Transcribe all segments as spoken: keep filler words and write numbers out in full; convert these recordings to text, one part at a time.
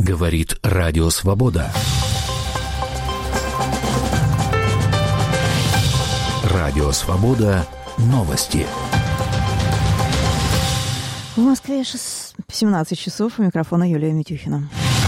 Говорит Радио Свобода. Радио Свобода. Новости. В Москве семнадцать часов. У микрофона Юлия Митюхина.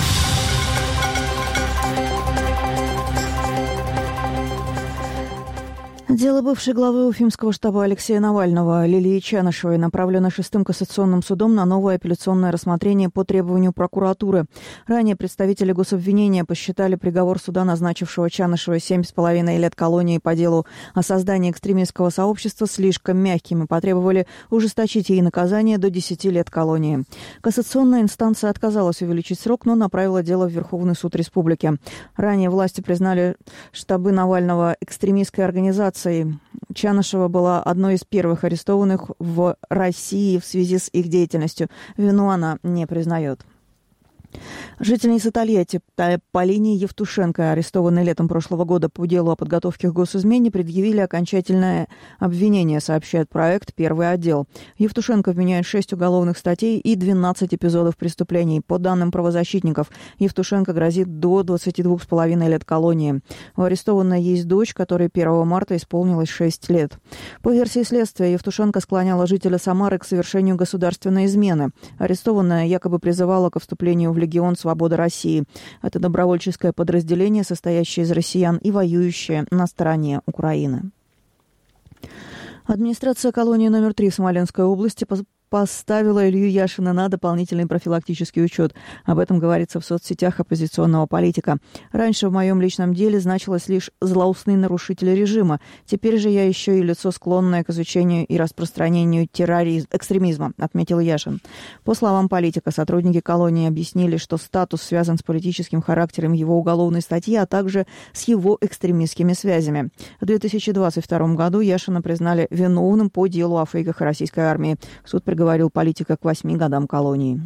Дело бывшей главы Уфимского штаба Алексея Навального Лилии Чанышевой направлено шестым кассационным судом на новое апелляционное рассмотрение по требованию прокуратуры. Ранее представители гособвинения посчитали приговор суда, назначившего Чанышевой семь с половиной лет колонии по делу о создании экстремистского сообщества, слишком мягким и потребовали ужесточить ей наказание до десяти лет колонии. Кассационная инстанция отказалась увеличить срок, но направила дело в Верховный суд республики. Ранее власти признали штабы Навального экстремистской организацией. Чанышева была одной из первых арестованных в России в связи с их деятельностью. Вину она не признает. Жительница Тольятти Полине Евтушенко, арестованной летом прошлого года по делу о подготовке к госизмене, предъявили окончательное обвинение, сообщает проект «Первый отдел». Евтушенко вменяет шесть уголовных статей и двенадцать эпизодов преступлений. По данным правозащитников, Евтушенко грозит до двадцати двух с половиной лет колонии. У арестованной есть дочь, которой первого марта исполнилось шесть лет. По версии следствия, Евтушенко склоняла жителя Самары к совершению государственной измены. Арестованная якобы призывала ко вступлению в Легион Свободы России. Это добровольческое подразделение, состоящее из россиян и воюющее на стороне Украины. Администрация колонии номер три в Смоленской области поставила Илью Яшина на дополнительный профилактический учет. Об этом говорится в соцсетях оппозиционного политика. Раньше в моем личном деле значилось лишь «злостный нарушитель режима». Теперь же я еще и лицо, склонное к изучению и распространению терроризма, экстремизма, отметил Яшин. По словам политика, сотрудники колонии объяснили, что статус связан с политическим характером его уголовной статьи, а также с его экстремистскими связями. В две тысячи двадцать втором году Яшина признали виновным по делу о фейках российской армии. Суд приговорил политика к восьми годам колонии.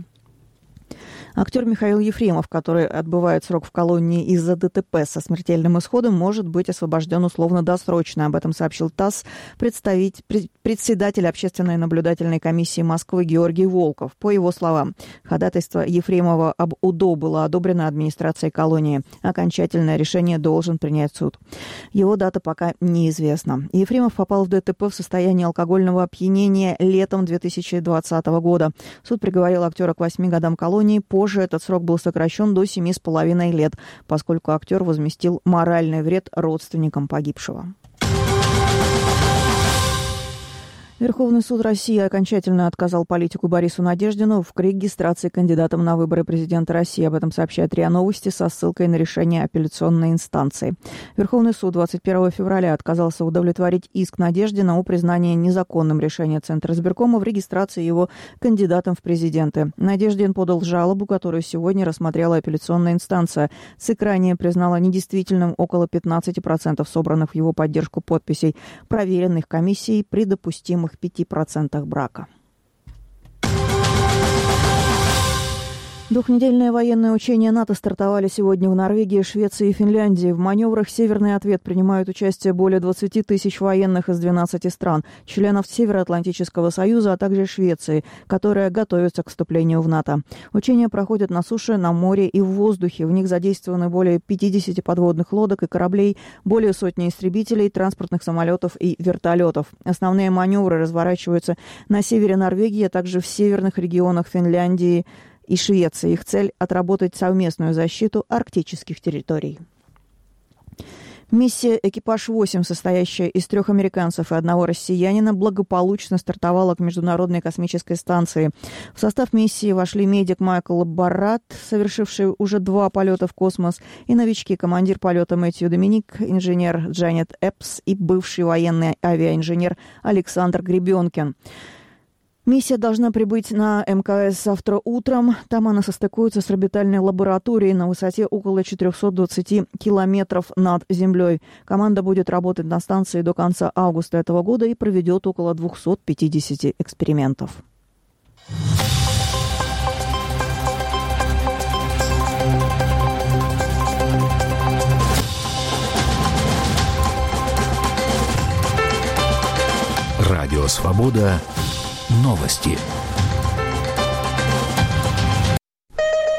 Актер Михаил Ефремов, который отбывает срок в колонии из-за ДТП со смертельным исходом, может быть освобожден условно-досрочно. Об этом сообщил ТАСС председатель Общественной наблюдательной комиссии Москвы Георгий Волков. По его словам, ходатайство Ефремова об УДО было одобрено администрацией колонии. Окончательное решение должен принять суд. Его дата пока неизвестна. Ефремов попал в ДТП в состоянии алкогольного опьянения летом две тысячи двадцатого года. Суд приговорил актера к восьми годам колонии. Позже этот срок был сокращен до семи с половиной лет, поскольку актер возместил моральный вред родственникам погибшего. Верховный суд России окончательно отказал политику Борису Надеждину в регистрации кандидатом на выборы президента России. Об этом сообщает РИА Новости со ссылкой на решение апелляционной инстанции. Верховный суд двадцать первого февраля отказался удовлетворить иск Надеждина о признании незаконным решения Центра избиркома в регистрации его кандидатом в президенты. Надеждин подал жалобу, которую сегодня рассмотрела апелляционная инстанция. ЦИК ранее признала недействительным около пятнадцати процентов собранных в его поддержку подписей, проверенных комиссией при допустимых пяти процентах брака. Двухнедельное военное учение НАТО стартовали сегодня в Норвегии, Швеции и Финляндии. В маневрах «Северный ответ» принимают участие более двадцати тысяч военных из двенадцати стран, членов Североатлантического союза, а также Швеции, которая готовится к вступлению в НАТО. Учения проходят на суше, на море и в воздухе. В них задействованы более пятидесяти подводных лодок и кораблей, более сотни истребителей, транспортных самолетов и вертолетов. Основные маневры разворачиваются на севере Норвегии, а также в северных регионах Финляндии и Швеции. Их цель – отработать совместную защиту арктических территорий. Миссия «Экипаж-восемь», состоящая из трех американцев и одного россиянина, благополучно стартовала к Международной космической станции. В состав миссии вошли медик Майкл Барратт, совершивший уже два полета в космос, и новички, командир полета Мэтью Доминик, инженер Джанет Эпс и бывший военный авиаинженер Александр Гребенкин. Миссия должна прибыть на МКС завтра утром. Там она состыкуется с орбитальной лабораторией на высоте около четырехсот двадцати километров над Землей. Команда будет работать на станции до конца августа этого года и проведет около двухсот пятидесяти экспериментов. Радио «Свобода». Новости.